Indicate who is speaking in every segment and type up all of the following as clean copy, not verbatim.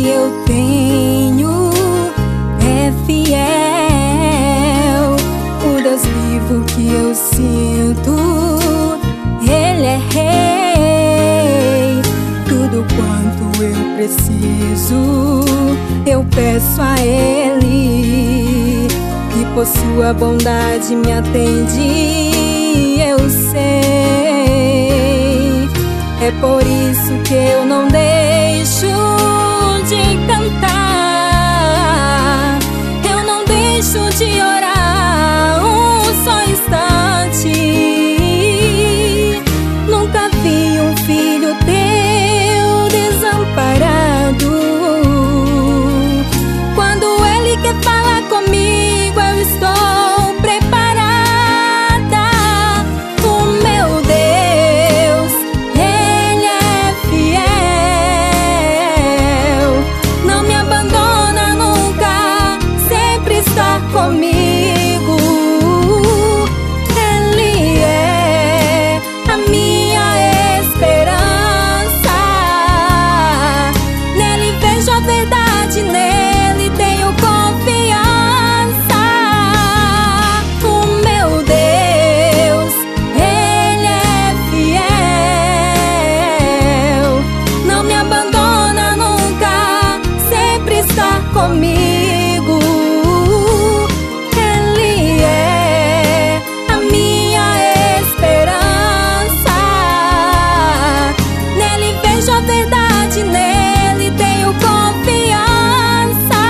Speaker 1: que eu tenho é fiel. O Deus vivo que eu sinto, Ele é rei. Tudo quanto eu preciso, eu peço a Ele, e por sua bondade me atende, eu sei. É por isso que eu não deixo de cantar, eu não deixo de orar um só instante. Nunca vi um filho teu desamparado. Quando Ele quer falar comigo, eu estou preparada. O meu Deus, Ele é fiel, não me abandona nunca, sempre está comigo. Ele é a minha esperança, nele vejo a verdade, nele tenho confiança. O meu Deus, Ele é fiel, não me abandona nunca, sempre está comigo. Ele é a minha esperança, nele vejo a verdade, nele tenho confiança.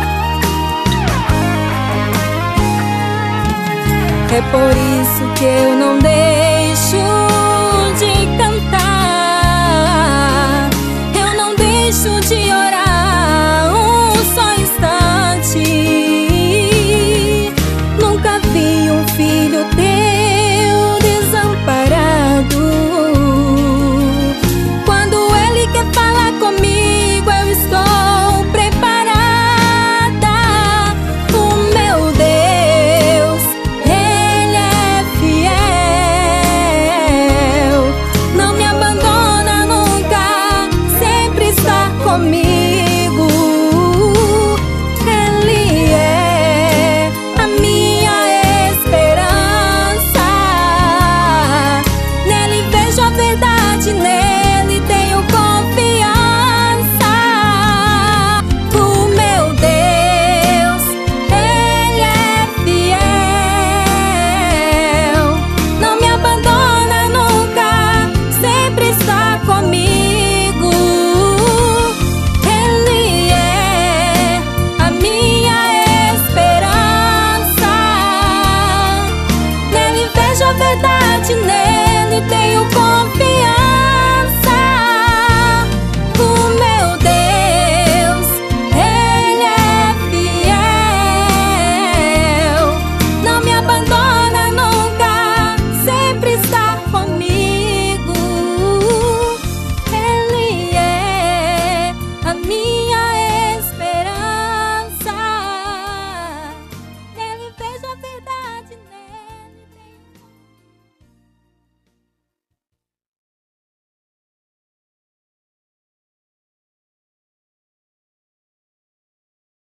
Speaker 1: É por isso que eu